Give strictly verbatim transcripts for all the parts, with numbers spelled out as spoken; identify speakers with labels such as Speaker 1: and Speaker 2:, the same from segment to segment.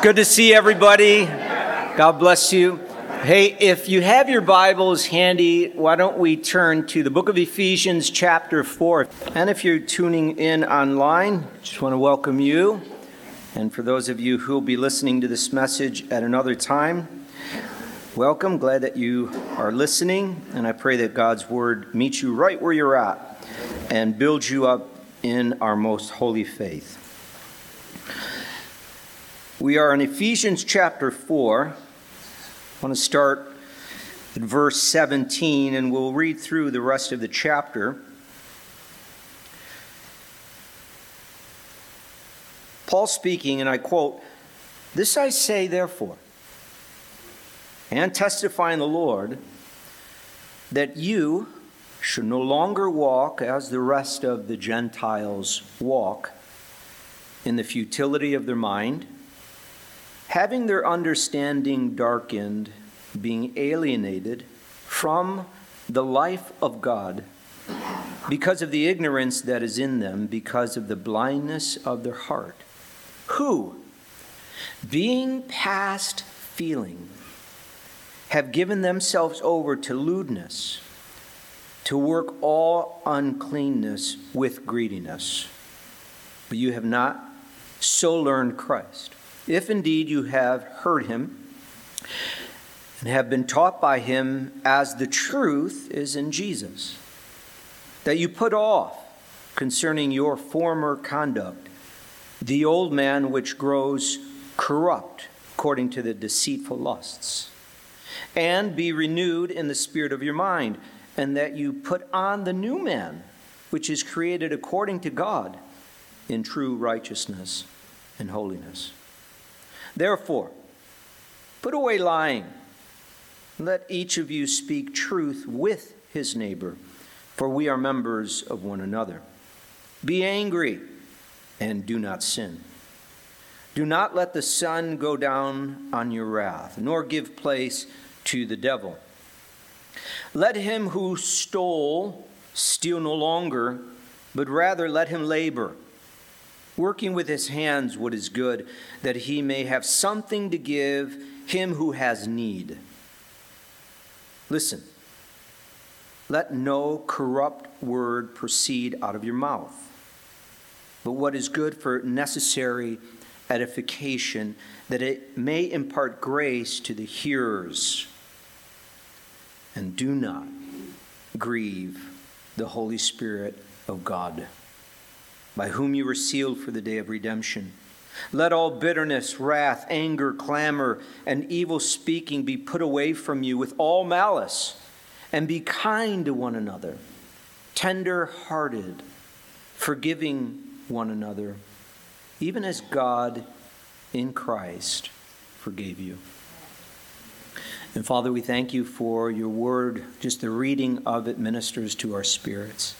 Speaker 1: Good to see everybody. God bless you. Hey, if you have your Bibles handy, why don't we turn to the book of Ephesians chapter four. And if you're tuning in online, just want to welcome you. And for those of you who will be listening to this message at another time, welcome. Glad that you are listening. And I pray that God's word meets you right where you're at and builds you up in our most holy faith. We are in Ephesians chapter four. I want to start at verse seventeen, and we'll read through the rest of the chapter. Paul speaking, and I quote, "This I say, therefore, and testify in the Lord, that you should no longer walk as the rest of the Gentiles walk, in the futility of their mind, having their understanding darkened, being alienated from the life of God, because of the ignorance that is in them, because of the blindness of their heart, who, being past feeling, have given themselves over to lewdness, to work all uncleanness with greediness. But you have not so learned Christ. If indeed you have heard him and have been taught by him as the truth is in Jesus, that you put off concerning your former conduct the old man which grows corrupt according to the deceitful lusts, and be renewed in the spirit of your mind, and that you put on the new man which is created according to God in true righteousness and holiness. Therefore, put away lying. Let each of you speak truth with his neighbor, for we are members of one another. Be angry and do not sin. Do not let the sun go down on your wrath, nor give place to the devil. Let him who stole steal no longer, but rather let him labor, working with his hands what is good, that he may have something to give him who has need. Listen, let no corrupt word proceed out of your mouth, but what is good for necessary edification, that it may impart grace to the hearers. And do not grieve the Holy Spirit of God, by whom you were sealed for the day of redemption. Let all bitterness, wrath, anger, clamor, and evil speaking be put away from you with all malice, and be kind to one another, tender-hearted, forgiving one another, even as God in Christ forgave you." And Father, we thank you for your word. Just the reading of it ministers to our spirits,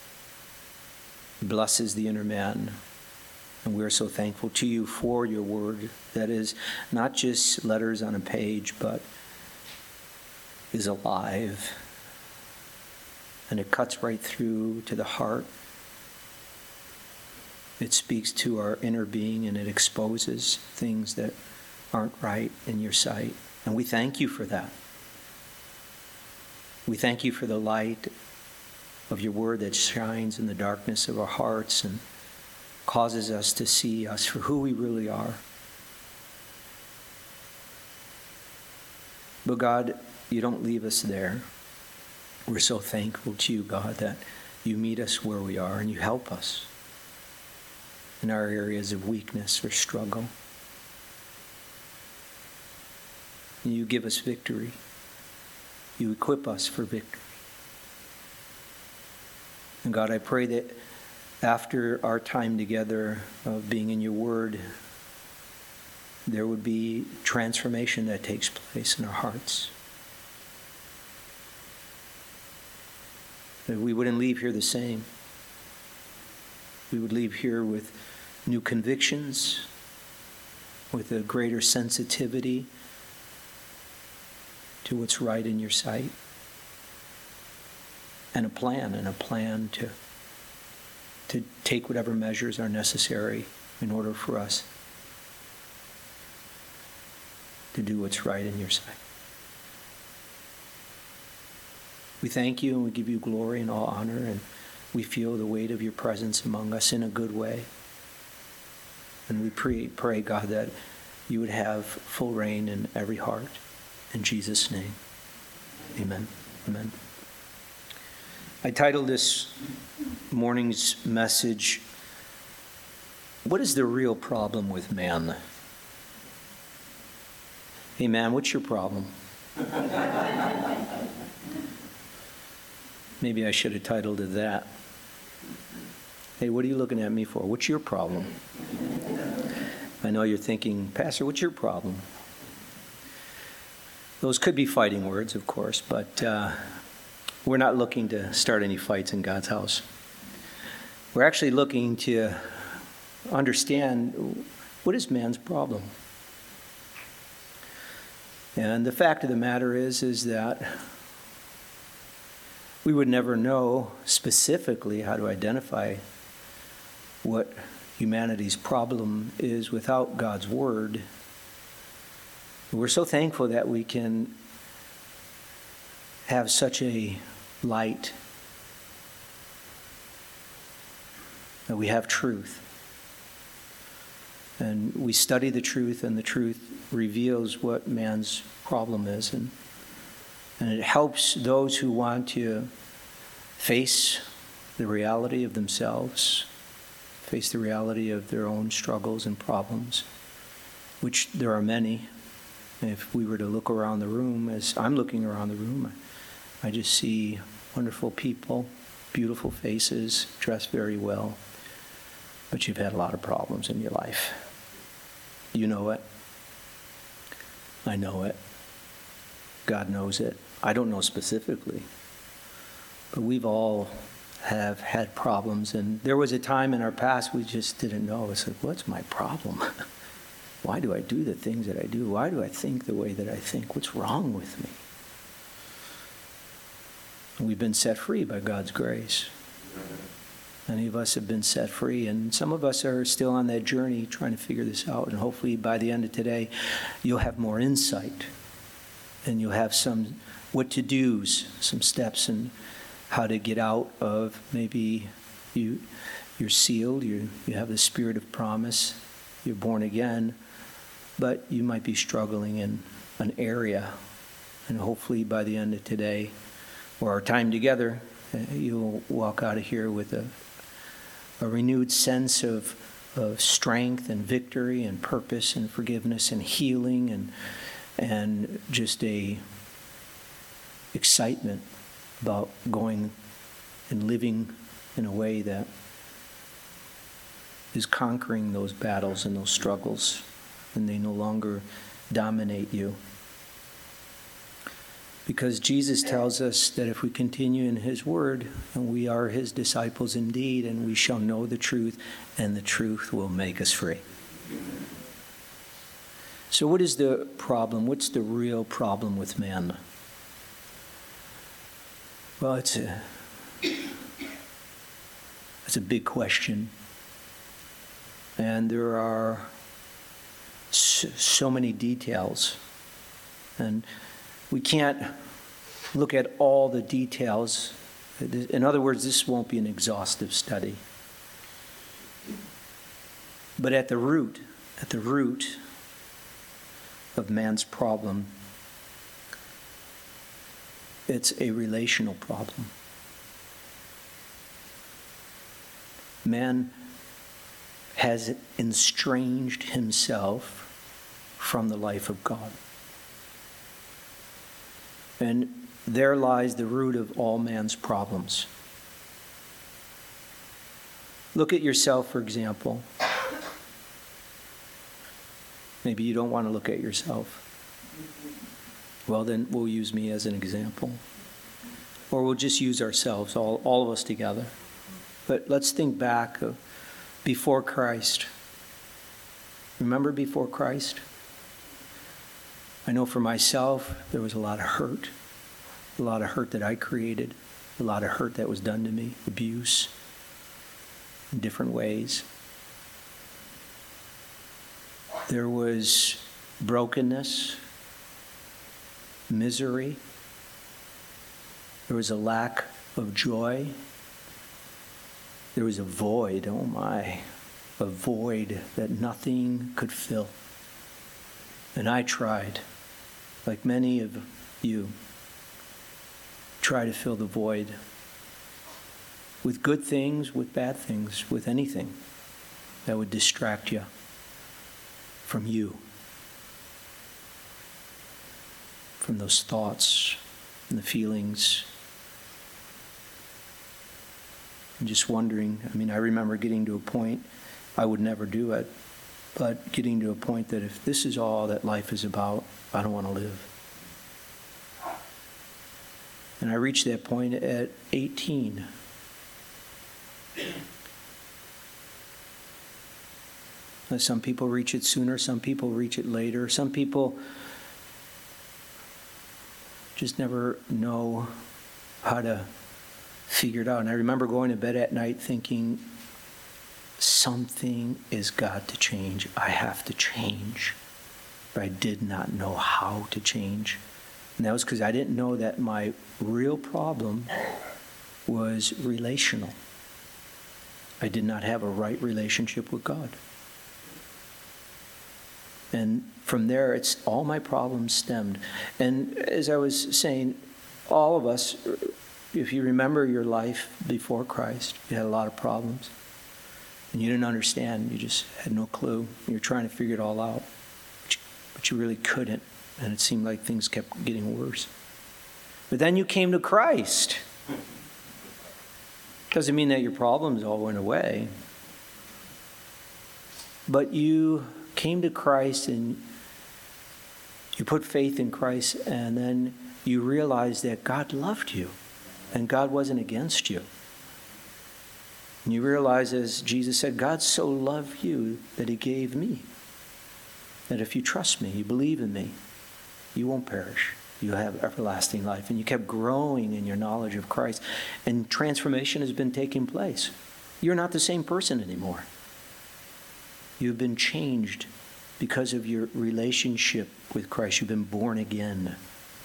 Speaker 1: blesses the inner man. And we are so thankful to you for your word that is not just letters on a page, but is alive. And it cuts right through to the heart. It speaks to our inner being, and it exposes things that aren't right in your sight. And we thank you for that. We thank you for the light of your word that shines in the darkness of our hearts and causes us to see us for who we really are. But God, you don't leave us there. We're so thankful to you, God, that you meet us where we are and you help us in our areas of weakness or struggle. And you give us victory. You equip us for victory. And God, I pray that after our time together of being in your word, there would be transformation that takes place in our hearts. That we wouldn't leave here the same. We would leave here with new convictions, with a greater sensitivity to what's right in your sight, and a plan, and a plan to, to take whatever measures are necessary in order for us to do what's right in your sight. We thank you and we give you glory and all honor, and we feel the weight of your presence among us in a good way. And we pray, pray, God, that you would have full reign in every heart. In Jesus' name, amen. Amen. I titled this morning's message, "What is the real problem with man?" Hey, man, what's your problem? Maybe I should have titled it that. Hey, what are you looking at me for? What's your problem? I know you're thinking, Pastor, what's your problem? Those could be fighting words, of course, but uh, we're not looking to start any fights in God's house. We're actually looking to understand, what is man's problem? And the fact of the matter is, is that we would never know specifically how to identify what humanity's problem is without God's Word. We're so thankful that we can have such a light, that we have truth. And we study the truth, and the truth reveals what man's problem is. And, and it helps those who want to face the reality of themselves, face the reality of their own struggles and problems, which there are many. If we were to look around the room, as I'm looking around the room, I just see wonderful people, beautiful faces, dressed very well. But you've had a lot of problems in your life. You know it. I know it. God knows it. I don't know specifically. But we've all have had problems. And there was a time in our past we just didn't know. It's like, what's my problem? Why do I do the things that I do? Why do I think the way that I think? What's wrong with me? And we've been set free by God's grace. Many of us have been set free, and some of us are still on that journey trying to figure this out. And hopefully by the end of today, you'll have more insight, and you'll have some what-to-dos, some steps in how to get out of maybe you, you're sealed, you you have the spirit of promise, you're born again, but you might be struggling in an area. And hopefully by the end of today, or our time together, you'll walk out of here with a, a renewed sense of, of strength and victory and purpose and forgiveness and healing and and just a excitement about going and living in a way that is conquering those battles and those struggles, and they no longer dominate you. Because Jesus tells us that if we continue in his word, and we are his disciples indeed, and we shall know the truth, and the truth will make us free. So what is the problem? What's the real problem with man? Well, it's a, it's a big question. And there are so, so many details. And we can't look at all the details. In other words, this won't be an exhaustive study. But at the root, at the root of man's problem, it's a relational problem. Man has estranged himself from the life of God. And there lies the root of all man's problems. Look at yourself, for example. Maybe you don't want to look at yourself. Well, then we'll use me as an example. Or we'll just use ourselves, all, all of us together. But let's think back of before Christ. Remember before Christ? I know for myself, there was a lot of hurt. A lot of hurt that I created. A lot of hurt that was done to me. Abuse. In different ways. There was brokenness. misery. There was a lack of joy. There was a void, oh my, a void that nothing could fill. And I tried, like many of you, try to fill the void with good things, with bad things, with anything that would distract you from you, from those thoughts and the feelings. And just wondering, I mean, I remember getting to a point, I would never do it, but getting to a point that if this is all that life is about, I don't want to live. And I reached that point at eighteen. Some people reach it sooner, some people reach it later, some people just never know how to figure it out. And I remember going to bed at night thinking, something has got to change. I have to change. But I did not know how to change. And that was because I didn't know that my real problem was relational. I did not have a right relationship with God. And from there, it's all my problems stemmed. And as I was saying, all of us, if you remember your life before Christ, you had a lot of problems. And you didn't understand. You just had no clue. You were trying to figure it all out. But you, but you really couldn't. And it seemed like things kept getting worse. But then you came to Christ. Doesn't mean that your problems all went away. But you came to Christ and you put faith in Christ, and then you realized that God loved you and God wasn't against you. And you realize, as Jesus said, God so loved you that he gave me. That if you trust me, you believe in me, you won't perish. You have everlasting life. And you kept growing in your knowledge of Christ. And transformation has been taking place. You're not the same person anymore. You've been changed because of your relationship with Christ. You've been born again.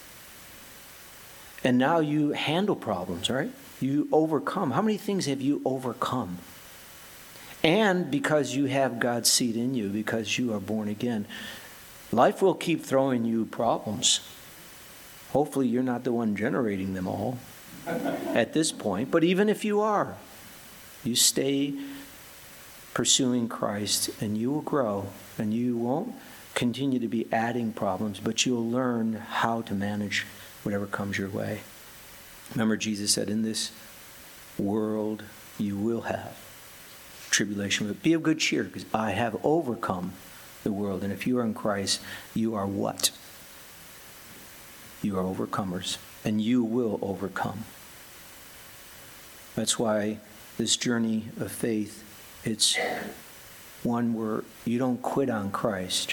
Speaker 1: And now you handle problems, right? You overcome. How many things have you overcome? And because you have God's seed in you, because you are born again, life will keep throwing you problems. Hopefully you're not the one generating them all at this point. But even if you are, you stay pursuing Christ and you will grow, and you won't continue to be adding problems, but you'll learn how to manage whatever comes your way. Remember, Jesus said, in this world you will have tribulation, but be of good cheer, because I have overcome the world. And if you are in Christ, you are what? You are overcomers, and you will overcome. That's why this journey of faith, it's one where you don't quit on Christ.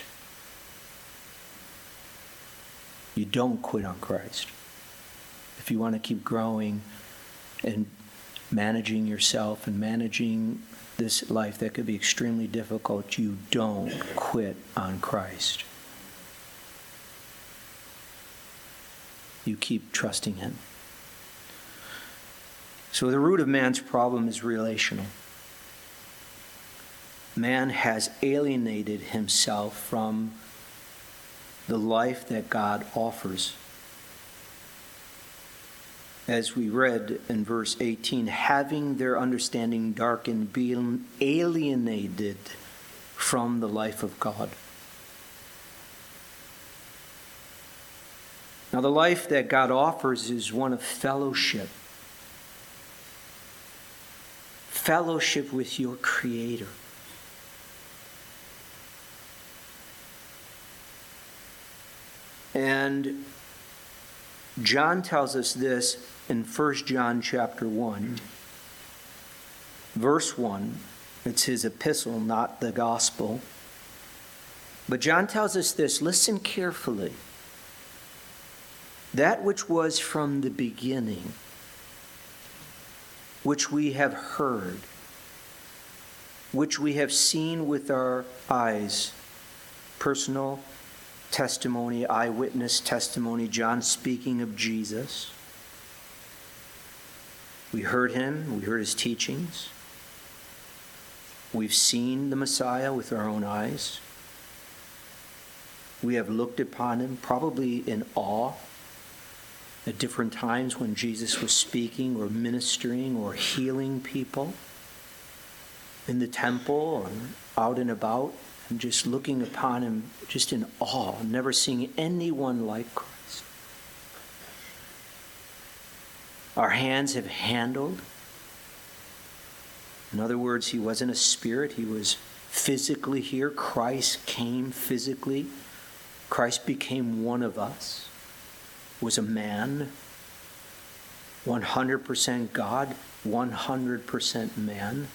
Speaker 1: You don't quit on Christ. If you want to keep growing and managing yourself and managing this life that could be extremely difficult, you don't quit on Christ. You keep trusting him. So the root of man's problem is relational. Man has alienated himself from the life that God offers. As we read in verse eighteen, having their understanding darkened, being alienated from the life of God. Now, the life that God offers is one of fellowship. Fellowship with your Creator. And John tells us this in First John chapter one, verse one. It's his epistle, not the gospel. But John tells us this, listen carefully. That which was from the beginning, which we have heard, which we have seen with our eyes, personal testimony, eyewitness testimony, John speaking of Jesus. We heard him, we heard his teachings. We've seen the Messiah with our own eyes. We have looked upon him, probably in awe, at different times when Jesus was speaking or ministering or healing people in the temple and out and about, and just looking upon him just in awe, never seeing anyone like Christ. Our hands have handled. In other words, he wasn't a spirit, he was physically here. Christ came physically. Christ became one of us, was a man, one hundred percent God, one hundred percent man.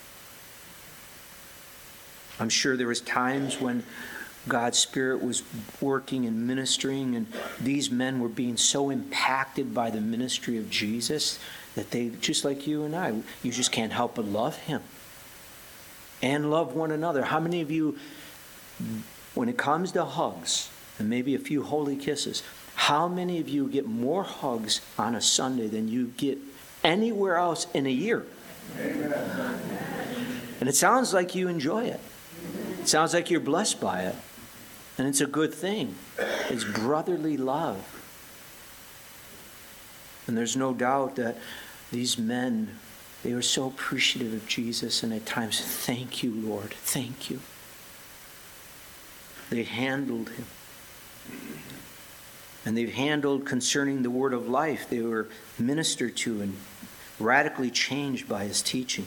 Speaker 1: I'm sure there was times when God's Spirit was working and ministering, and these men were being so impacted by the ministry of Jesus that they, just like you and I, you just can't help but love him and love one another. How many of you, when it comes to hugs and maybe a few holy kisses, how many of you get more hugs on a Sunday than you get anywhere else in a year? Amen. And it sounds like you enjoy it. It sounds like you're blessed by it. And it's a good thing. It's brotherly love. And there's no doubt that these men, they were so appreciative of Jesus, and at times, thank you, Lord, thank you. They handled him. And they've handled concerning the word of life. They were ministered to and radically changed by his teaching.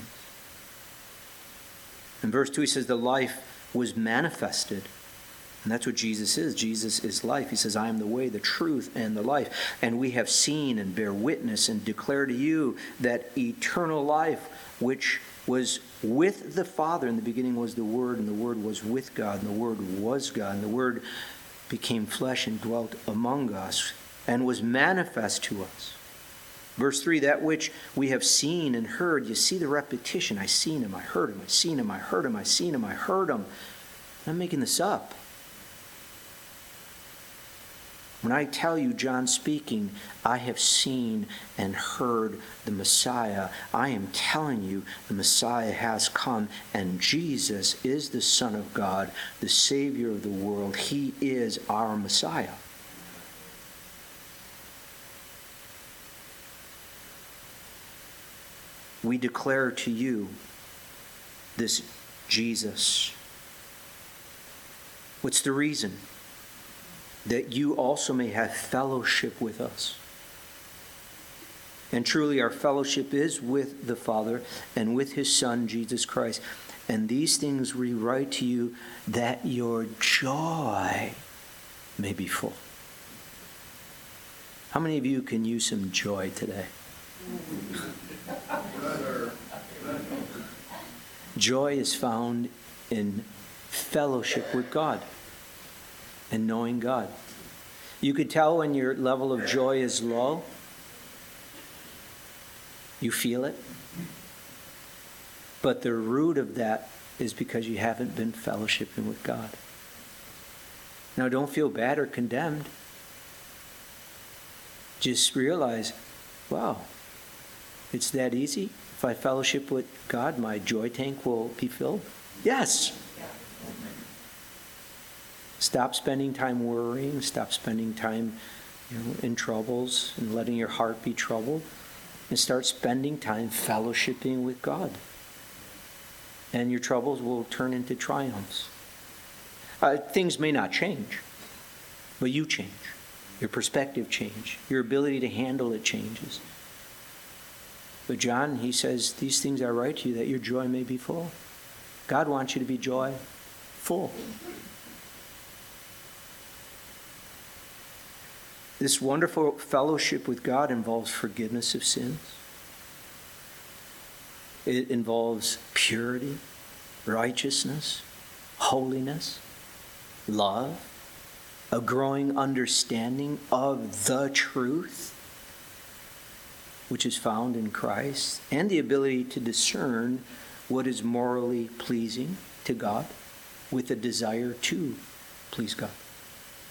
Speaker 1: In verse two, he says, the life was manifested. And that's what Jesus is. Jesus is life. He says, I am the way, the truth, and the life. And we have seen and bear witness and declare to you that eternal life, which was with the Father. In the beginning was the Word, and the Word was with God, and the Word was God. And the Word became flesh and dwelt among us and was manifest to us. Verse three, that which we have seen and heard. You see the repetition. I seen him, I heard him, I seen him, I heard him, I seen him, I heard him. I'm not making this up. When I tell you, John speaking, I have seen and heard the Messiah, I am telling you the Messiah has come, and Jesus is the Son of God, the Savior of the world. He is our Messiah. We declare to you this Jesus. What's the reason? That you also may have fellowship with us. And truly our fellowship is with the Father and with his Son, Jesus Christ. And these things we write to you that your joy may be full. How many of you can use some joy today? Joy is found in fellowship with God and knowing God. You could tell when your level of joy is low. You feel it. But the root of that is because you haven't been fellowshipping with God. Now, don't feel bad or condemned. Just realize, wow, it's that easy. If I fellowship with God, my joy tank will be filled. Yes. Stop spending time worrying. Stop spending time, you know, in troubles and letting your heart be troubled. And start spending time fellowshipping with God. And your troubles will turn into triumphs. Uh, things may not change, but you change. Your perspective changes. Your ability to handle it changes. But John, he says, these things I write to you that your joy may be full. God wants you to be joyful. This wonderful fellowship with God involves forgiveness of sins. It involves purity, righteousness, holiness, love, a growing understanding of the truth, which is found in Christ, and the ability to discern what is morally pleasing to God with a desire to please God.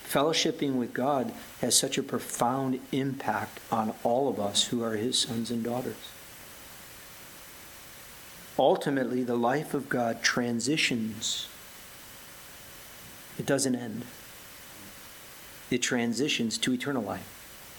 Speaker 1: Fellowshipping with God has such a profound impact on all of us who are his sons and daughters. Ultimately, the life of God transitions. It doesn't end. It transitions to eternal life.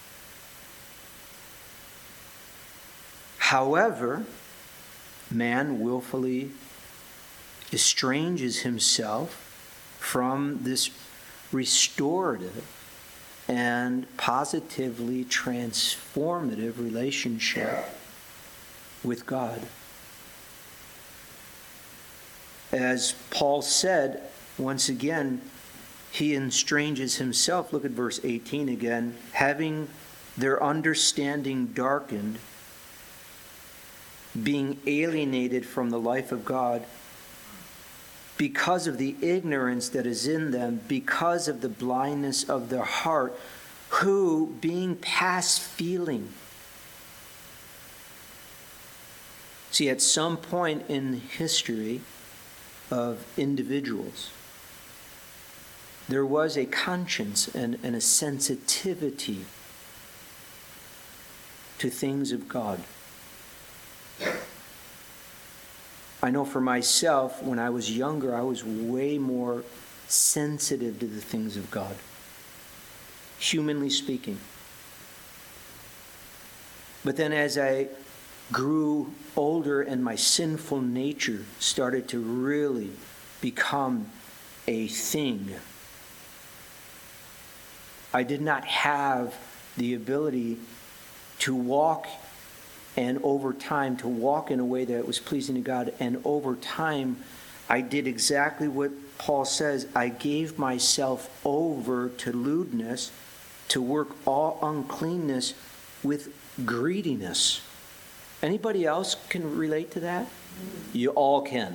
Speaker 1: However, man willfully estranges himself from this restorative and positively transformative relationship with God. As Paul said, once again, he estranges himself. Look at verse eighteen again. Having their understanding darkened, being alienated from the life of God because of the ignorance that is in them, because of the blindness of their heart, who, being past feeling. See, at some point in the history of individuals, there was a conscience and, and a sensitivity to things of God. I know for myself, when I was younger, I was way more sensitive to the things of God, humanly speaking. But then as I grew older and my sinful nature started to really become a thing, I did not have the ability to walk and over time to walk in a way that was pleasing to God. And over time, I did exactly what Paul says. I gave myself over to lewdness, to work all uncleanness with greediness. Anybody else can relate to that? You all can.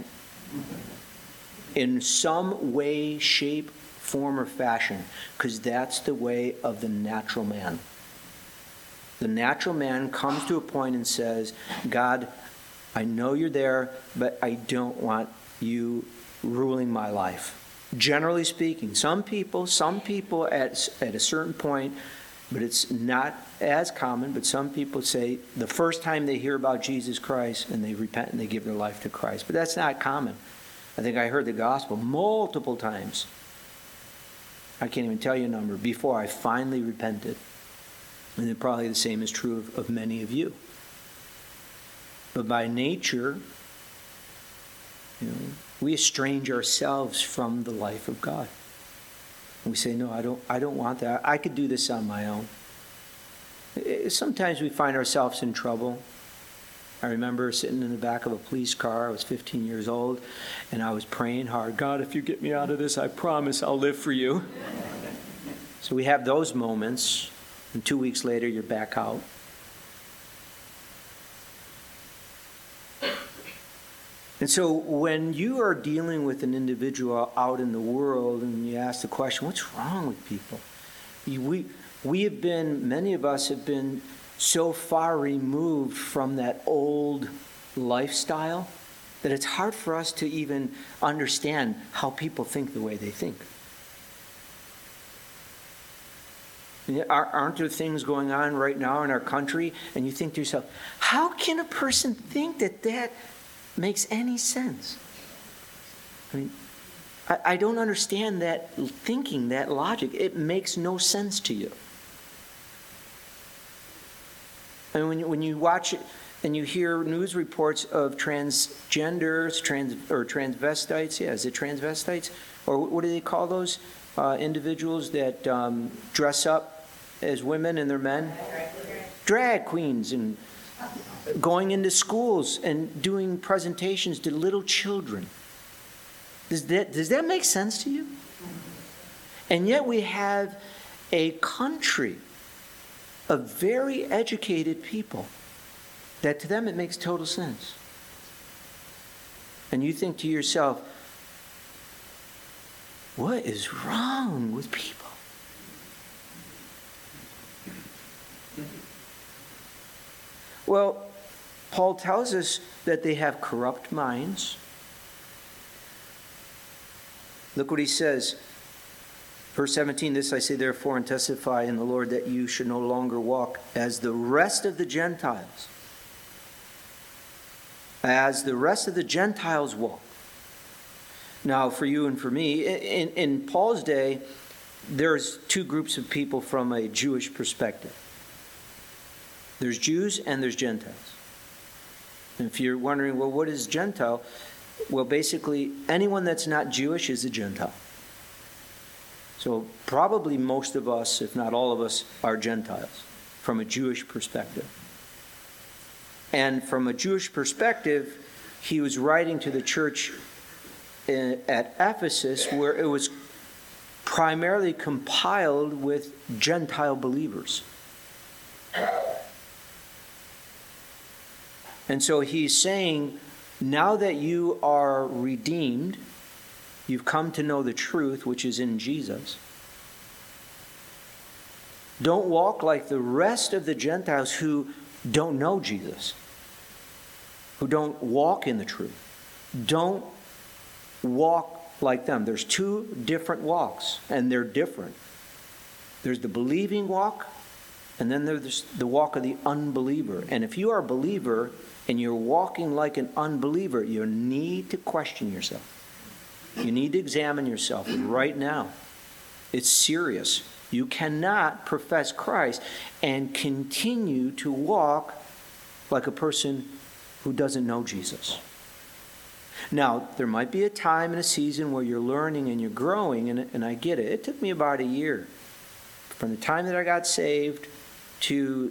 Speaker 1: In some way, shape, form, or fashion, because that's the way of the natural man. The natural man comes to a point and says, God, I know you're there, but I don't want you ruling my life. Generally speaking, some people, some people at, at a certain point, but it's not as common, but some people say the first time they hear about Jesus Christ and they repent and they give their life to Christ. But that's not common. I think I heard the gospel multiple times. I can't even tell you a number before I finally repented. And then probably the same is true of, of many of you. But by nature, you know, we estrange ourselves from the life of God. And we say, no, I don't, I don't want that. I could do this on my own. Sometimes we find ourselves in trouble. I remember sitting in the back of a police car. I was fifteen years old, and I was praying hard. God, if you get me out of this, I promise I'll live for you. So we have those moments, and two weeks later, you're back out. And so when you are dealing with an individual out in the world and you ask the question, what's wrong with people? You, we, we have been, many of us have been so far removed from that old lifestyle that it's hard for us to even understand how people think the way they think. Aren't there things going on right now in our country and you think to yourself, how can a person think that that makes any sense? I mean, I, I don't understand that thinking, that logic. It makes no sense to you. I mean, when you, when you watch it and you hear news reports of transgenders, trans or transvestites, yeah, is it transvestites? Or what do they call those uh, individuals that um, dress up as women and they're men? Drag queens, and going into schools and doing presentations to little children. Does that, does that make sense to you? And yet we have a country of very educated people that to them it makes total sense. And you think to yourself, what is wrong with people? Well, Paul tells us that they have corrupt minds. Look what he says. Verse seventeen, this I say therefore and testify in the Lord that you should no longer walk as the rest of the Gentiles. As the rest of the Gentiles walk. Now, for you and for me, in, in Paul's day, there's two groups of people from a Jewish perspective. There's Jews and there's Gentiles. And if you're wondering, well, what is Gentile? Well, basically, anyone that's not Jewish is a Gentile. So probably most of us, if not all of us, are Gentiles from a Jewish perspective. And from a Jewish perspective, he was writing to the church in, at Ephesus, where it was primarily compiled with Gentile believers. And so he's saying, now that you are redeemed, you've come to know the truth, which is in Jesus. Don't walk like the rest of the Gentiles who don't know Jesus, who don't walk in the truth. Don't walk like them. There's two different walks, and they're different. There's the believing walk, and then there's the walk of the unbeliever. And if you are a believer and you're walking like an unbeliever, you need to question yourself. You need to examine yourself right now. It's serious. You cannot profess Christ and continue to walk like a person who doesn't know Jesus. Now, there might be a time and a season where you're learning and you're growing, and, and I get it. It took me about a year from the time that I got saved to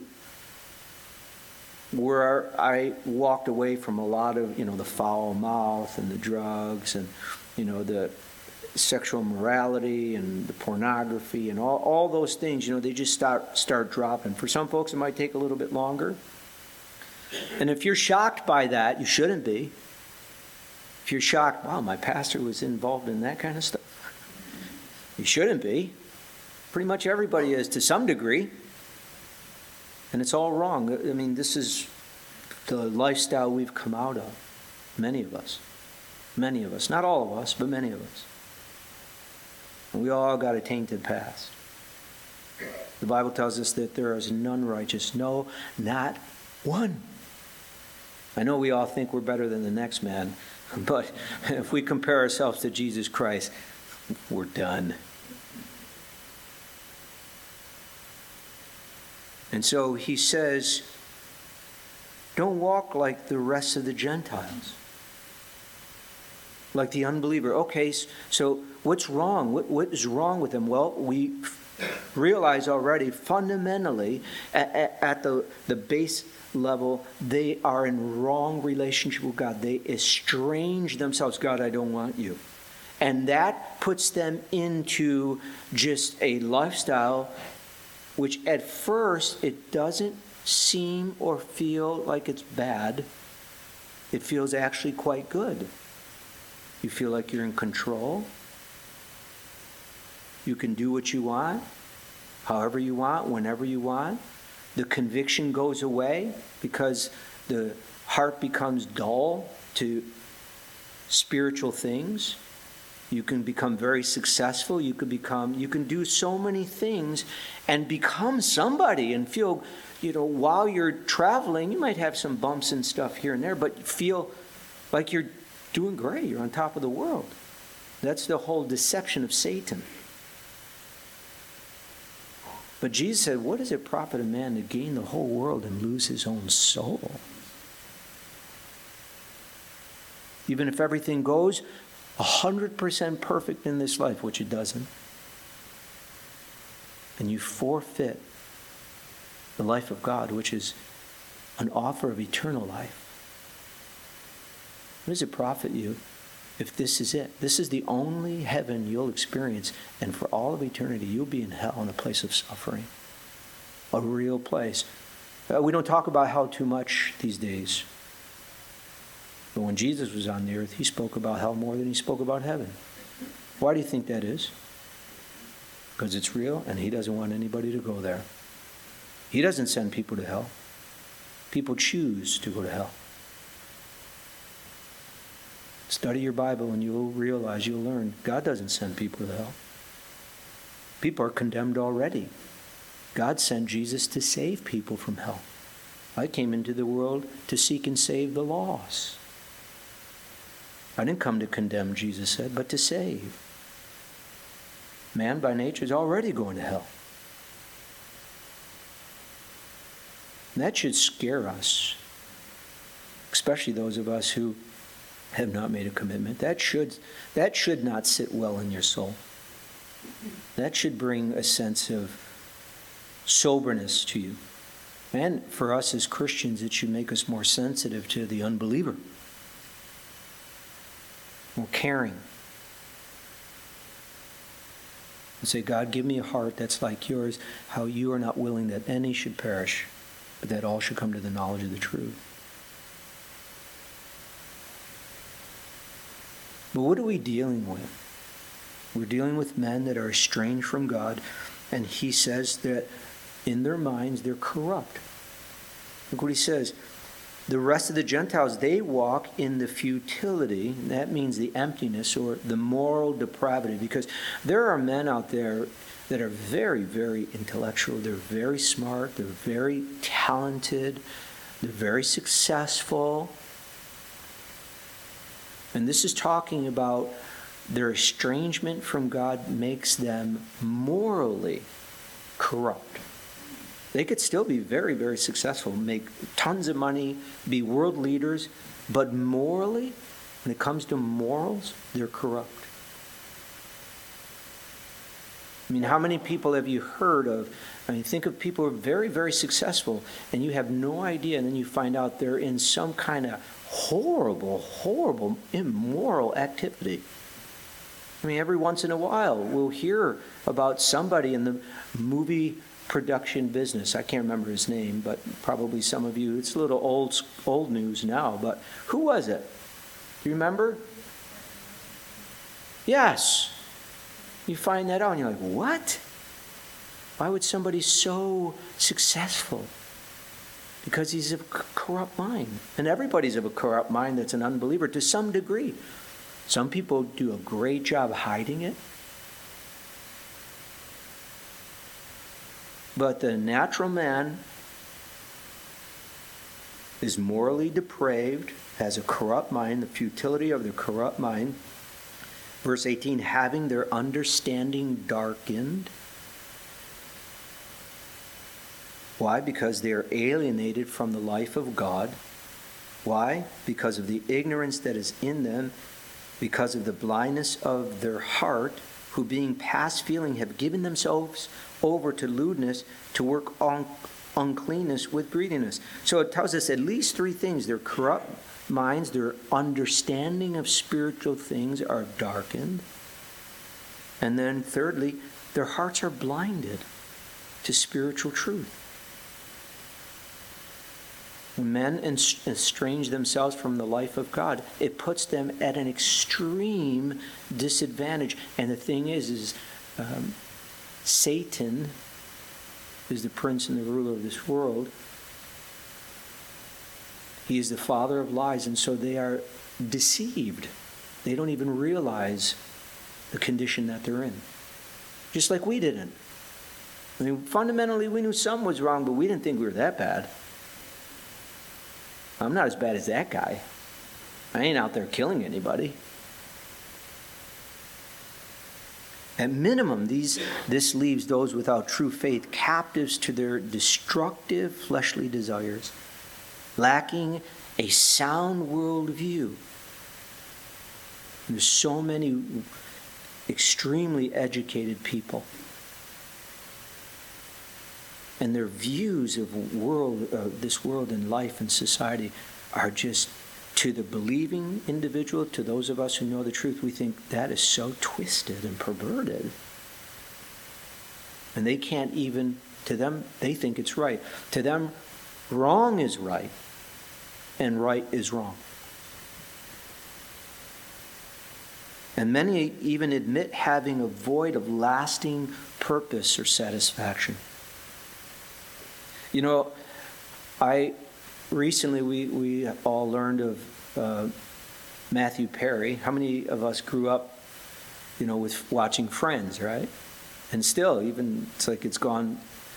Speaker 1: where I walked away from a lot of, you know, the foul mouth and the drugs and, you know, the sexual morality and the pornography and all, all those things, you know, they just start start dropping. For some folks, it might take a little bit longer. And if you're shocked by that, you shouldn't be. If you're shocked, wow, my pastor was involved in that kind of stuff, you shouldn't be. Pretty much everybody is to some degree. And it's all wrong. I mean, this is the lifestyle we've come out of. Many of us. Many of us. Not all of us, but many of us. And we all got a tainted past. The Bible tells us that there is none righteous. No, not one. I know we all think we're better than the next man. But if we compare ourselves to Jesus Christ, we're done. And so he says, don't walk like the rest of the Gentiles. Like the unbeliever. Okay, so what's wrong? What, what is wrong with them? Well, we realize already fundamentally at, at, at the, the base level, they are in wrong relationship with God. They estrange themselves. God, I don't want you. And that puts them into just a lifestyle which at first it doesn't seem or feel like it's bad. It feels actually quite good. You feel like you're in control. You can do what you want, however you want, whenever you want. The conviction goes away because the heart becomes dull to spiritual things. You can become very successful. You can become, you can do so many things and become somebody and feel, you know, while you're traveling, you might have some bumps and stuff here and there, but you feel like you're doing great. You're on top of the world. That's the whole deception of Satan. But Jesus said, what does it profit a man to gain the whole world and lose his own soul? Even if everything goes one hundred percent perfect in this life, which it doesn't, and you forfeit the life of God, which is an offer of eternal life. What does it profit you if this is it? This is the only heaven you'll experience, and for all of eternity you'll be in hell, in a place of suffering. A real place. Uh, we don't talk about hell too much these days. But when Jesus was on the earth, he spoke about hell more than he spoke about heaven. Why do you think that is? Because it's real, and he doesn't want anybody to go there. He doesn't send people to hell. People choose to go to hell. Study your Bible and you'll realize, you'll learn, God doesn't send people to hell. People are condemned already. God sent Jesus to save people from hell. I came into the world to seek and save the lost. I didn't come to condemn, Jesus said, but to save. Man by nature is already going to hell. And that should scare us, especially those of us who have not made a commitment. That should, that should not sit well in your soul. That should bring a sense of soberness to you. And for us as Christians, it should make us more sensitive to the unbeliever, more caring. And say, God, give me a heart that's like yours, how you are not willing that any should perish, but that all should come to the knowledge of the truth. But what are we dealing with? We're dealing with men that are estranged from God, and he says that in their minds they're corrupt. Look what he says. The rest of the Gentiles, they walk in the futility. That means the emptiness or the moral depravity, because there are men out there that are very, very intellectual. They're very smart. They're very talented. They're very successful. And this is talking about their estrangement from God makes them morally corrupt. They could still be very, very successful, make tons of money, be world leaders, but morally, when it comes to morals, they're corrupt. I mean, how many people have you heard of? I mean, think of people who are very, very successful, and you have no idea, and then you find out they're in some kind of horrible, horrible, immoral activity. I mean, every once in a while, we'll hear about somebody in the movie production business. I can't remember his name, but probably some of you, it's a little old old news now, but who was it? Do you remember? Yes. You find that out and you're like, what? Why would somebody so successful? Because he's of a corrupt mind. And everybody's of a corrupt mind that's an unbeliever to some degree. Some people do a great job hiding it. But the natural man is morally depraved, has a corrupt mind, the futility of the corrupt mind. Verse eighteen, having their understanding darkened. Why? Because they are alienated from the life of God. Why? Because of the ignorance that is in them, because of the blindness of their heart, who being past feeling have given themselves over to lewdness, to work on uncleanness with greediness. So it tells us at least three things. Their corrupt minds, their understanding of spiritual things are darkened. And then thirdly, their hearts are blinded to spiritual truth. When men estrange themselves from the life of God, it puts them at an extreme disadvantage. And the thing is, is um, Satan is the prince and the ruler of this world. He is the father of lies, and so they are deceived. They don't even realize the condition that they're in. Just like we didn't. I mean, fundamentally, we knew something was wrong, but we didn't think we were that bad. I'm not as bad as that guy. I ain't out there killing anybody. At minimum, these, this leaves those without true faith captives to their destructive fleshly desires, lacking a sound worldview. There's so many extremely educated people, and their views of world, uh, this world and life and society are just, to the believing individual, to those of us who know the truth, we think that is so twisted and perverted. And they can't even, to them, they think it's right. To them, wrong is right, and right is wrong. And many even admit having a void of lasting purpose or satisfaction. You know, I recently we, we all learned of uh, Matthew Perry. How many of us grew up, you know, with watching Friends, right? And still, even it's like it's gone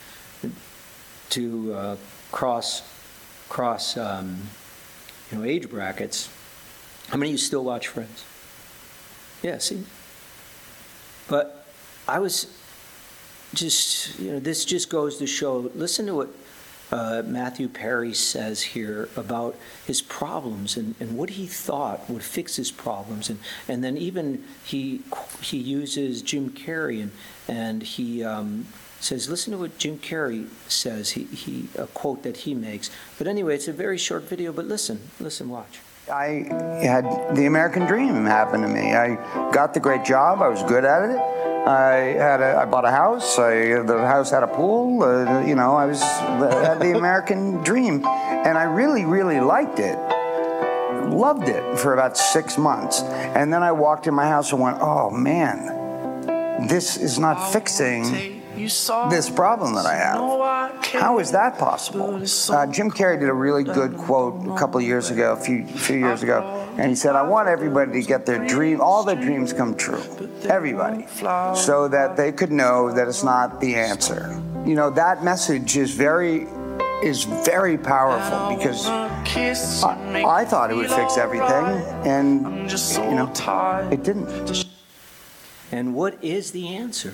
Speaker 1: to uh, cross cross um, you know, age brackets. How many of you still watch Friends? Yeah, see? But I was just, you know, this just goes to show, listen to what uh, Matthew Perry says here about his problems and, and what he thought would fix his problems. And, and then even he he uses Jim Carrey and, and he um, says, listen to what Jim Carrey says, he, he a quote that he makes. But anyway, it's a very short video, but listen, listen, watch.
Speaker 2: I had the American dream happen to me. I got the great job. I was good at it. I had a, I bought a house. I, the house had a pool. Uh, you know, I was had the American dream, and I really, really liked it. Loved it for about six months, and then I walked in my house and went, "Oh man, this is not fixing this problem that I have. How is that possible?" Uh, Jim Carrey did a really good quote a couple of years ago, a few, few years ago, and he said, "I want everybody to get their dream, all their dreams come true, everybody, so that they could know that it's not the answer." You know, that message is very, is very powerful because I, I thought it would fix everything, and you know, it didn't.
Speaker 1: And what is the answer?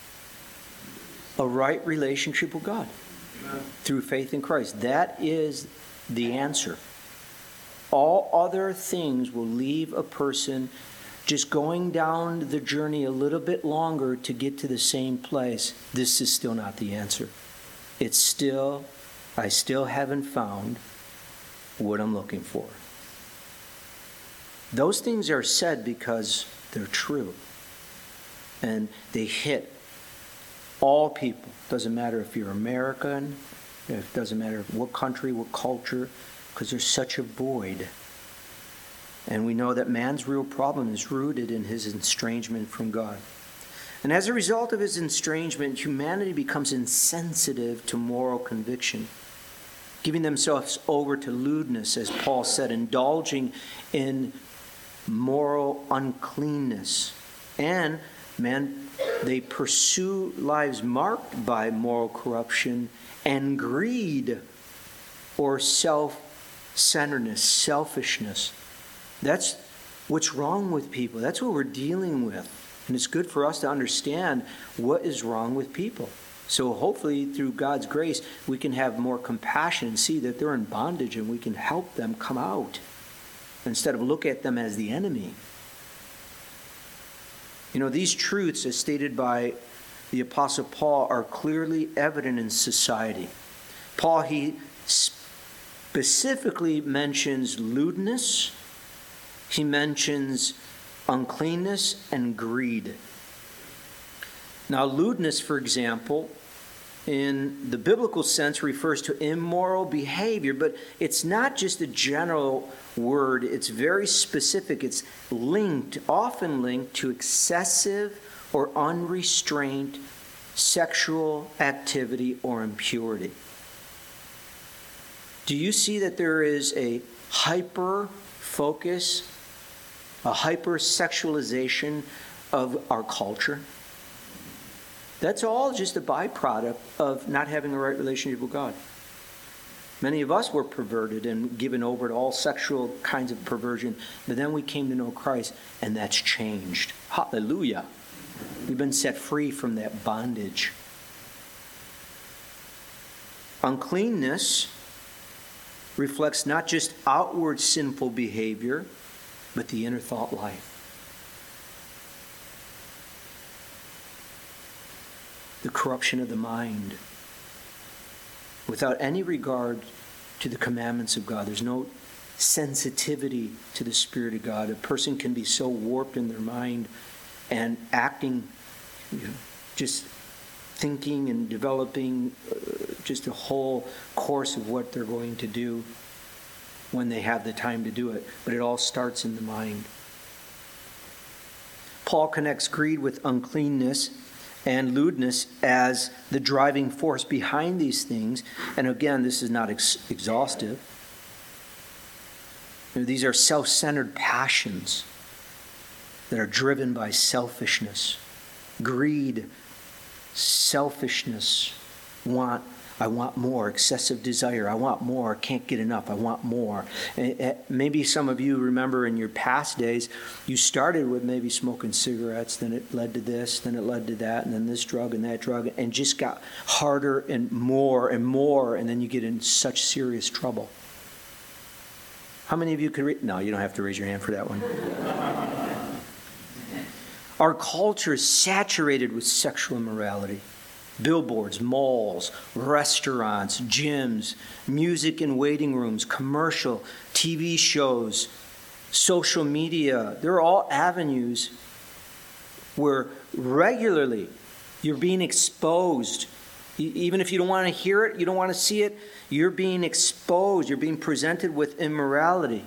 Speaker 1: A right relationship with God through faith in Christ. That is the answer. All other things will leave a person just going down the journey a little bit longer to get to the same place. This is still not the answer. It's still, I still haven't found what I'm looking for. Those things are said because they're true. And they hit all people. Doesn't matter if you're American, it doesn't matter what country, what culture, because there's such a void. And we know that man's real problem is rooted in his estrangement from God. And as a result of his estrangement, humanity becomes insensitive to moral conviction, giving themselves over to lewdness, as Paul said, indulging in moral uncleanness. And man, they pursue lives marked by moral corruption and greed or self-centeredness, selfishness. That's what's wrong with people. That's what we're dealing with. And it's good for us to understand what is wrong with people. So hopefully through God's grace, we can have more compassion and see that they're in bondage and we can help them come out instead of look at them as the enemy. You know, these truths, as stated by the Apostle Paul, are clearly evident in society. Paul, he specifically mentions lewdness, he mentions uncleanness and greed. Now, lewdness, for example, in the biblical sense refers to immoral behavior, but it's not just a general word. It's very specific. It's linked, often linked to excessive or unrestrained sexual activity or impurity. Do you see that there is a hyper focus, a hyper sexualization of our culture? That's all just a byproduct of not having a right relationship with God. Many of us were perverted and given over to all sexual kinds of perversion, but then we came to know Christ, and that's changed. Hallelujah. We've been set free from that bondage. Uncleanness reflects not just outward sinful behavior, but the inner thought life. The corruption of the mind, without any regard to the commandments of God. There's no sensitivity to the Spirit of God. A person can be so warped in their mind and acting, you know, just thinking and developing uh, just a whole course of what they're going to do when they have the time to do it. But it all starts in the mind. Paul connects greed with uncleanness and lewdness as the driving force behind these things. And again, this is not ex- exhaustive. You know, these are self-centered passions that are driven by selfishness. Greed selfishness, want, I want more, excessive desire, I want more, can't get enough, I want more. And maybe some of you remember in your past days, you started with maybe smoking cigarettes, then it led to this, then it led to that, and then this drug and that drug, and just got harder and more and more, and then you get in such serious trouble. How many of you could read? No, you don't have to raise your hand for that one. Our culture is saturated with sexual immorality. Billboards, malls, restaurants, gyms, music in waiting rooms, commercial, T V shows, social media. They're all avenues where regularly you're being exposed. Even if you don't want to hear it, you don't want to see it, you're being exposed. You're being presented with immorality.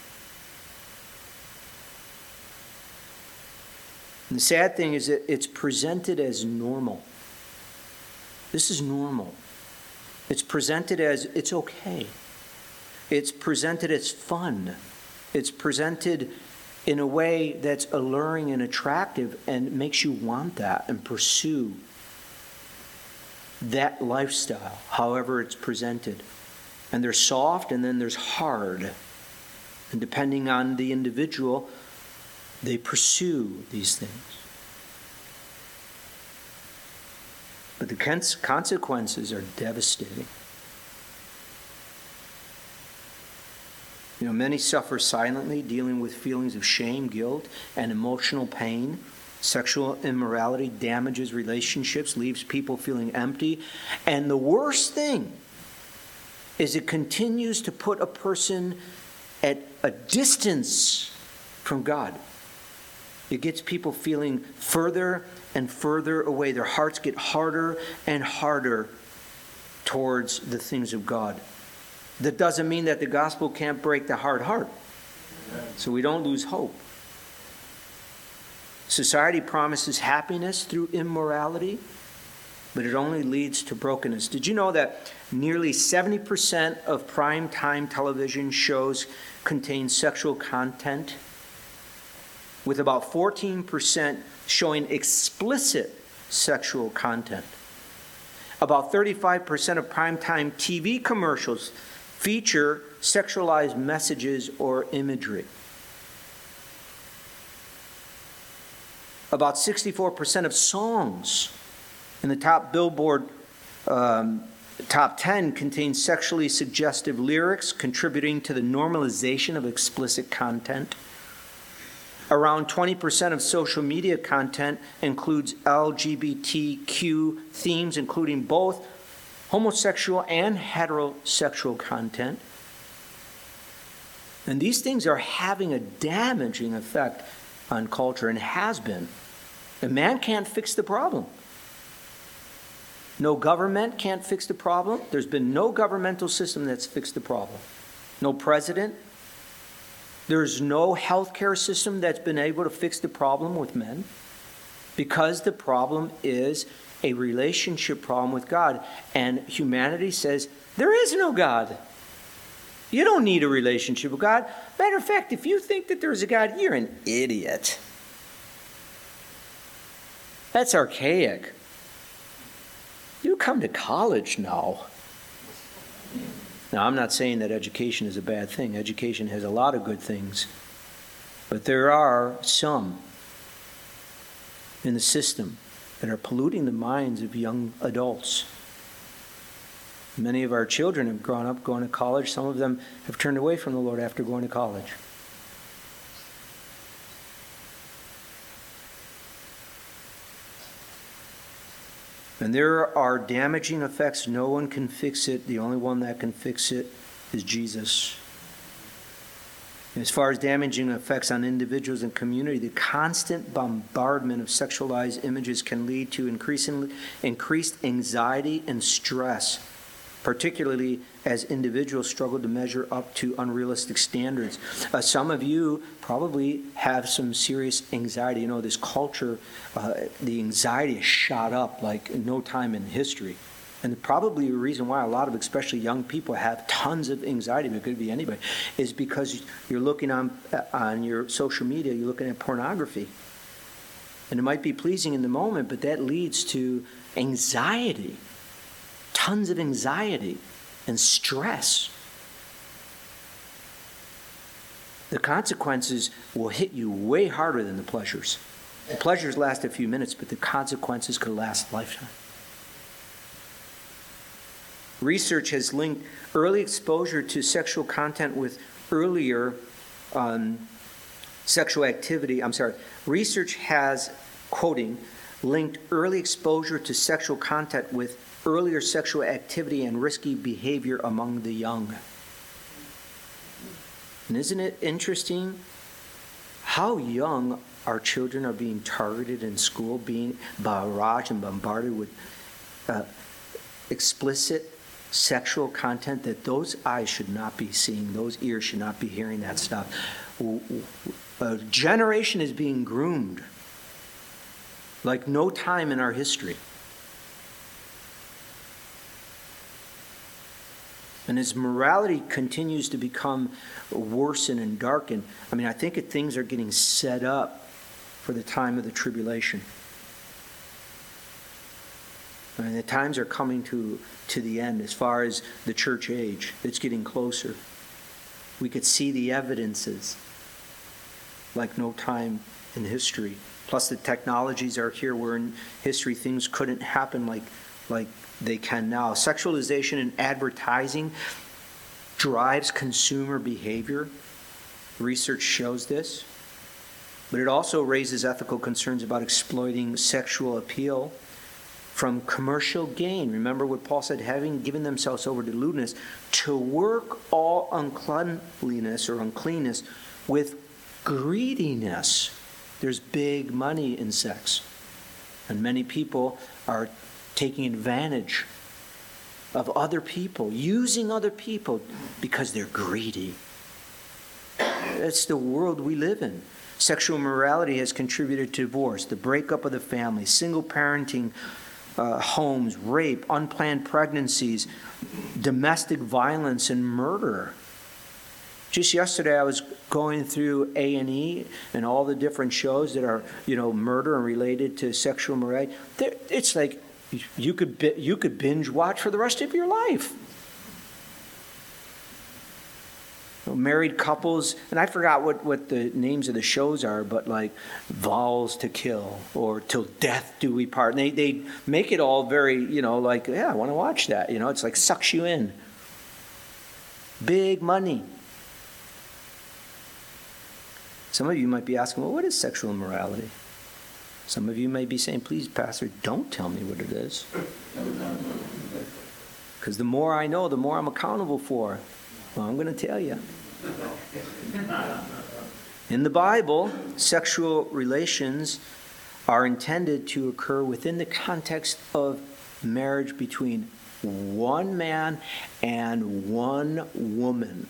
Speaker 1: And the sad thing is that it's presented as normal. This is normal. It's presented as it's okay. It's presented as fun. It's presented in a way that's alluring and attractive and makes you want that and pursue that lifestyle, however it's presented. And there's soft and then there's hard. And depending on the individual, they pursue these things. But the consequences are devastating. You know, many suffer silently, dealing with feelings of shame, guilt, and emotional pain. Sexual immorality damages relationships, leaves people feeling empty. And the worst thing is it continues to put a person at a distance from God. It gets people feeling further and further away. Their hearts get harder and harder towards the things of God. That doesn't mean that the gospel can't break the hard heart. So we don't lose hope. Society promises happiness through immorality, but it only leads to brokenness. Did you know that nearly seventy percent of prime-time television shows contain sexual content, with about fourteen percent showing explicit sexual content? About thirty-five percent of primetime T V commercials feature sexualized messages or imagery. About sixty-four percent of songs in the top Billboard um, top ten contain sexually suggestive lyrics, contributing to the normalization of explicit content. Around twenty percent of social media content includes L G B T Q themes, including both homosexual and heterosexual content. And these things are having a damaging effect on culture, and has been. And man can't fix the problem. No government can't fix the problem. There's been no governmental system that's fixed the problem. No president. There's no healthcare system that's been able to fix the problem with men, because the problem is a relationship problem with God. And humanity says, there is no God. You don't need a relationship with God. Matter of fact, if you think that there's a God, you're an idiot. That's archaic. You come to college now. Now, I'm not saying that education is a bad thing. Education has a lot of good things. But there are some in the system that are polluting the minds of young adults. Many of our children have grown up going to college. Some of them have turned away from the Lord after going to college. And there are damaging effects. No one can fix it. The only one that can fix it is Jesus. As far as damaging effects on individuals and community, the constant bombardment of sexualized images can lead to increasingly, increased anxiety and stress, particularly as individuals struggle to measure up to unrealistic standards. Uh, some of you probably have some serious anxiety. You know, this culture, uh, the anxiety is shot up like in no time in history. And probably the reason why a lot of, especially young people, have tons of anxiety, but it could be anybody, is because you're looking on, on your social media, you're looking at pornography. And it might be pleasing in the moment, but that leads to anxiety, tons of anxiety and stress. The consequences will hit you way harder than the pleasures. The pleasures last a few minutes, but the consequences could last a lifetime. Research has linked early exposure to sexual content with earlier um, sexual activity. I'm sorry. Research has, quoting, linked early exposure to sexual content with earlier sexual activity and risky behavior among the young. And isn't it interesting how young our children are being targeted in school, being barraged and bombarded with uh, explicit sexual content that those eyes should not be seeing, those ears should not be hearing that stuff. A generation is being groomed like no time in our history. And as morality continues to become worsened and darkened, I mean, I think that things are getting set up for the time of the tribulation. I mean, the times are coming to, to the end as far as the church age. It's getting closer. We could see the evidences like no time in history. Plus the technologies are here where in history things couldn't happen like, like they can now. Sexualization in advertising drives consumer behavior. Research shows this. But it also raises ethical concerns about exploiting sexual appeal from commercial gain. Remember what Paul said, having given themselves over to lewdness, to work all uncleanliness or uncleanness with greediness. There's big money in sex. And many people are taking advantage of other people, using other people because they're greedy. That's the world we live in. Sexual immorality has contributed to divorce, the breakup of the family, single parenting uh, homes, rape, unplanned pregnancies, domestic violence, and murder. Just yesterday, I was going through A and E and all the different shows that are, you know, murder and related to sexual immorality. It's like you could you could binge watch for the rest of your life. Married couples, and I forgot what, what the names of the shows are, but like Vows to Kill or Till Death Do We Part. And they, they make it all very, you know, like, yeah, I want to watch that. You know, it's like sucks you in. Big money. Some of you might be asking, well, what is sexual immorality? Some of you may be saying, please, Pastor, don't tell me what it is. Because the more I know, the more I'm accountable for. Well, I'm going to tell you. In the Bible, sexual relations are intended to occur within the context of marriage between one man and one woman.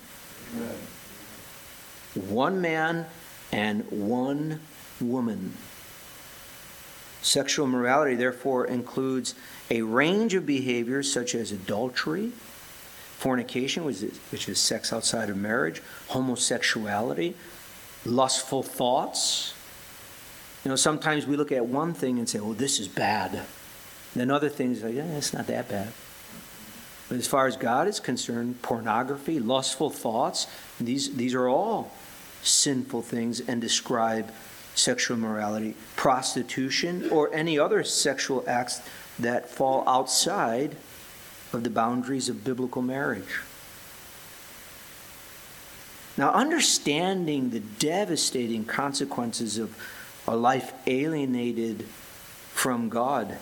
Speaker 1: One man and one woman. Sexual immorality, therefore, includes a range of behaviors such as adultery, fornication, which is, which is sex outside of marriage, homosexuality, lustful thoughts. You know, sometimes we look at one thing and say, well, this is bad. And then other things like, yeah, it's not that bad. But as far as God is concerned, pornography, lustful thoughts, these, these are all sinful things and describe sexual immorality. Prostitution or any other sexual acts that fall outside of the boundaries of biblical marriage. Now, understanding the devastating consequences of a life alienated from God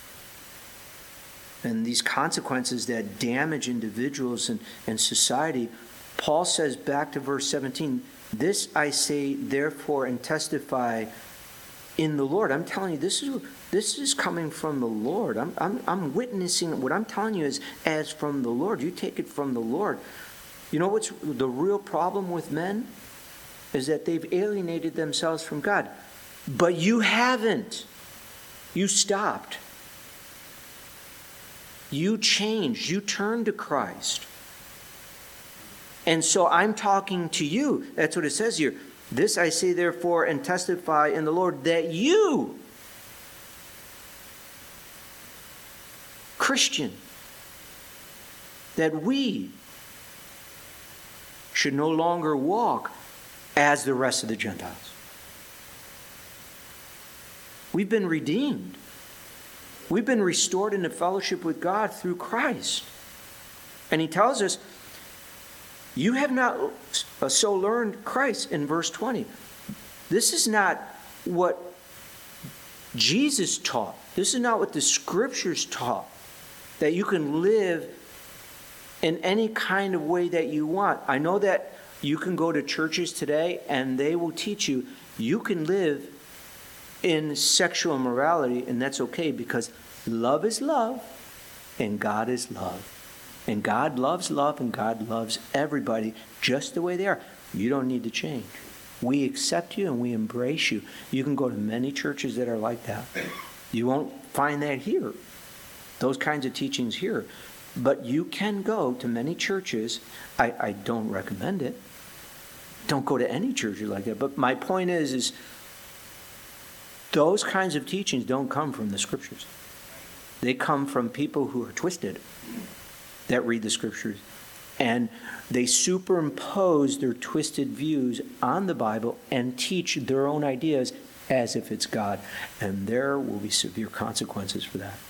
Speaker 1: and these consequences that damage individuals and, and society, Paul says back to verse seventeen, this I say therefore and testify in the Lord. I'm telling you, this is this is coming from the Lord. I'm I'm I'm witnessing what I'm telling you is as from the Lord. You take it from the Lord. You know what's the real problem with men? Is that they've alienated themselves from God. But you haven't. You stopped. You changed. You turned to Christ. And so I'm talking to you. That's what it says here. This I say therefore and testify in the Lord that you Christian, that we should no longer walk as the rest of the Gentiles. We've been redeemed. We've been restored into fellowship with God through Christ. And he tells us, you have not so learned Christ in verse twenty. This is not what Jesus taught. This is not what the scriptures taught, that you can live in any kind of way that you want. I know that you can go to churches today and they will teach you you can live in sexual immorality, and that's okay because love is love and God is love. And God loves love and God loves everybody just the way they are. You don't need to change. We accept you and we embrace you. You can go to many churches that are like that. You won't find that here, those kinds of teachings here. But you can go to many churches. I, I don't recommend it. Don't go to any church like that. But my point is, is those kinds of teachings don't come from the scriptures. They come from people who are twisted that read the scriptures. And they superimpose their twisted views on the Bible and teach their own ideas as if it's God. And there will be severe consequences for that.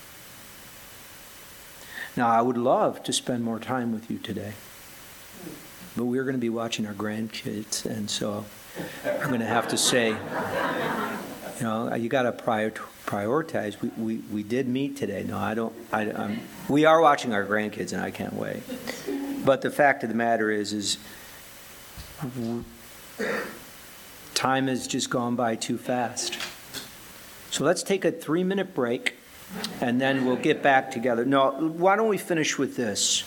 Speaker 1: Now, I would love to spend more time with you today, but we're going to be watching our grandkids, and so I'm going to have to say, you know, you got to prior, prioritize. We, we we did meet today. No, I don't. I, I'm, we are watching our grandkids, and I can't wait. But the fact of the matter is, is time has just gone by too fast. So let's take a three-minute break. And then we'll get back together. No, why don't we finish with this?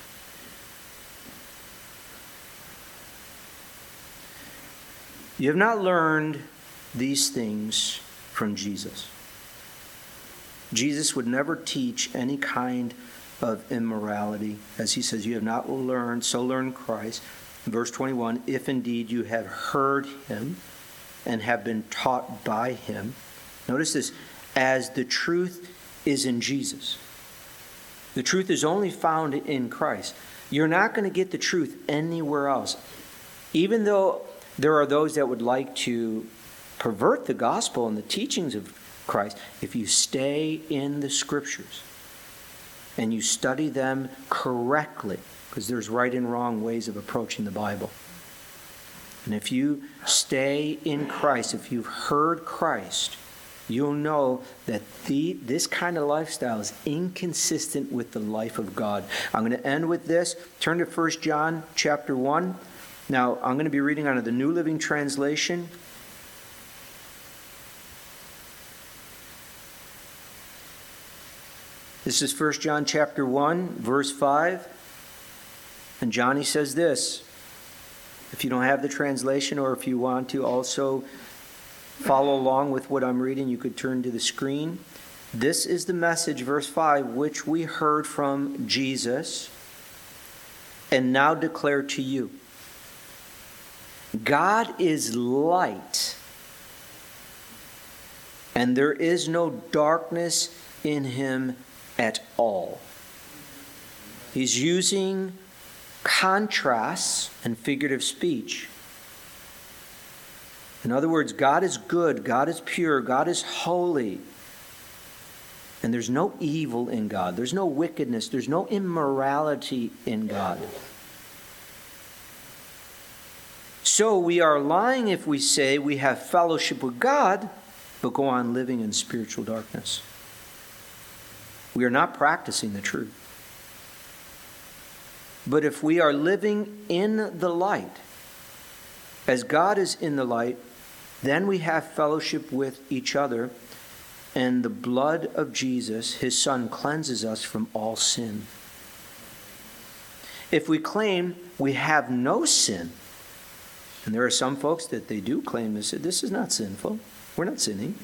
Speaker 1: You have not learned these things from Jesus. Jesus would never teach any kind of immorality. As he says, you have not learned, so learn Christ. In verse twenty-one, if indeed you have heard him and have been taught by him. Notice this, as the truth is in Jesus. The truth is only found in Christ. You're not going to get the truth anywhere else. Even though there are those that would like to pervert the gospel and the teachings of Christ, if you stay in the scriptures and you study them correctly, because there's right and wrong ways of approaching the Bible. And if you stay in Christ, if you've heard Christ, you'll know that the, this kind of lifestyle is inconsistent with the life of God. I'm going to end with this. Turn to First John chapter one. Now, I'm going to be reading out of the New Living Translation. This is First John chapter one, verse five. And Johnny says this. If you don't have the translation, or if you want to also follow along with what I'm reading, you could turn to the screen. This is the message, verse five, which we heard from Jesus and now declare to you. God is light, and there is no darkness in him at all. He's using contrasts and figurative speech. In other words, God is good, God is pure, God is holy. And there's no evil in God. There's no wickedness. There's no immorality in God. So we are lying if we say we have fellowship with God, but go on living in spiritual darkness. We are not practicing the truth. But if we are living in the light, as God is in the light, then we have fellowship with each other, and the blood of Jesus, his Son, cleanses us from all sin. If we claim we have no sin, and there are some folks that they do claim this, this is not sinful. We're not sinning.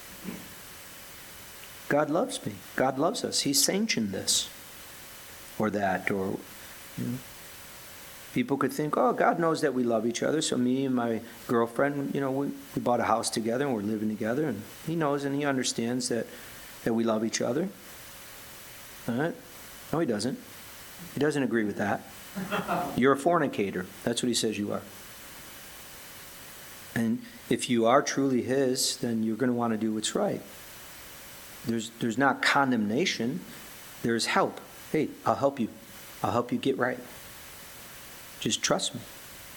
Speaker 1: God loves me. God loves us. He sanctioned this or that, or you know. People could think, oh, God knows that we love each other, so me and my girlfriend, you know, we, we bought a house together and we're living together, and he knows and he understands that, that we love each other. All right? No, he doesn't. He doesn't agree with that. You're a fornicator. That's what he says you are. And if you are truly his, then you're going to want to do what's right. There's, there's not condemnation. There's help. Hey, I'll help you. I'll help you get right. Just trust me.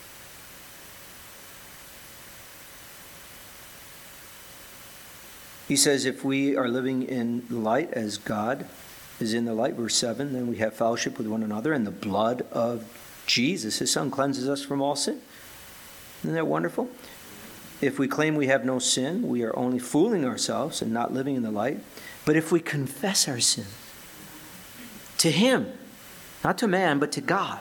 Speaker 1: He says if we are living in light as God is in the light, verse seven, then we have fellowship with one another, and the blood of Jesus, his son, cleanses us from all sin. Isn't that wonderful? If we claim we have no sin, we are only fooling ourselves and not living in the light. But if we confess our sin to him, not to man, but to God,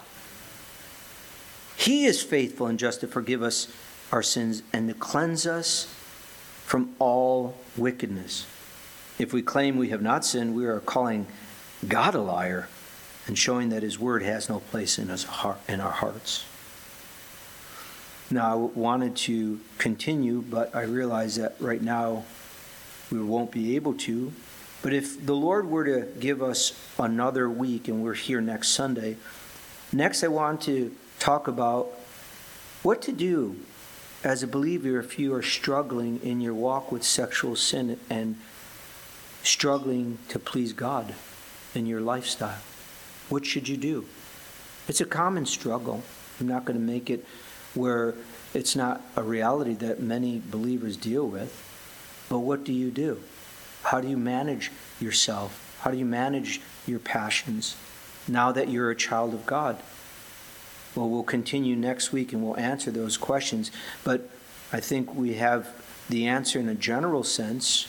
Speaker 1: he is faithful and just to forgive us our sins and to cleanse us from all wickedness. If we claim we have not sinned, we are calling God a liar and showing that his word has no place in us in our hearts. Now, I wanted to continue, but I realize that right now we won't be able to. But if the Lord were to give us another week and we're here next Sunday, next I want to talk about what to do as a believer if you are struggling in your walk with sexual sin and struggling to please God in your lifestyle. What should you do? It's a common struggle. I'm not going to make it where it's not a reality that many believers deal with. But what do you do? How do you manage yourself? How do you manage your passions now that you're a child of God? Well, we'll continue next week and we'll answer those questions. But I think we have the answer in a general sense.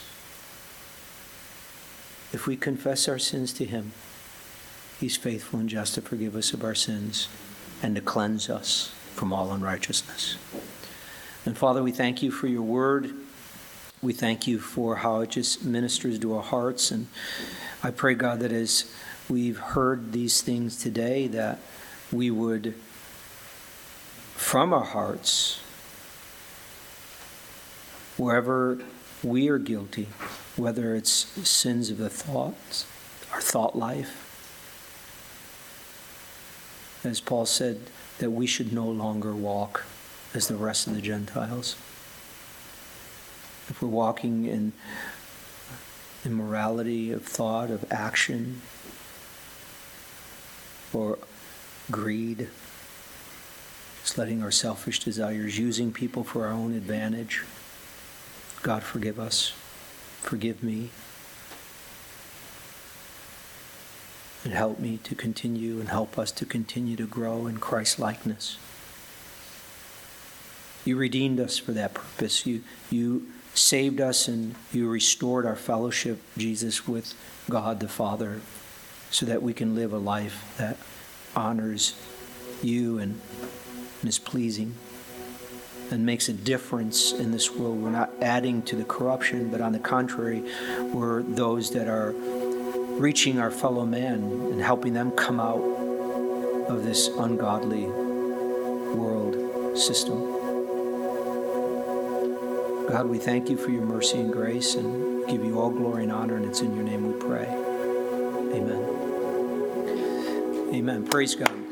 Speaker 1: If we confess our sins to him, he's faithful and just to forgive us of our sins and to cleanse us from all unrighteousness. And Father, we thank you for your word. We thank you for how it just ministers to our hearts. And I pray, God, that as we've heard these things today, that we would, from our hearts, wherever we are guilty, whether it's sins of the thoughts, our thought life, as Paul said, that we should no longer walk as the rest of the Gentiles. If we're walking in immorality of thought, of action, or greed, just letting our selfish desires, using people for our own advantage, God, forgive us. Forgive me. And help me to continue and help us to continue to grow in Christ-likeness. You redeemed us for that purpose. You, you saved us and you restored our fellowship, Jesus, with God the Father, so that we can live a life that honors you and, and is pleasing and makes a difference in this world. We're not adding to the corruption, but on the contrary, we're those that are reaching our fellow man and helping them come out of this ungodly world system. God, we thank you for your mercy and grace and give you all glory and honor, and it's in your name we pray. Amen. Amen. Praise God.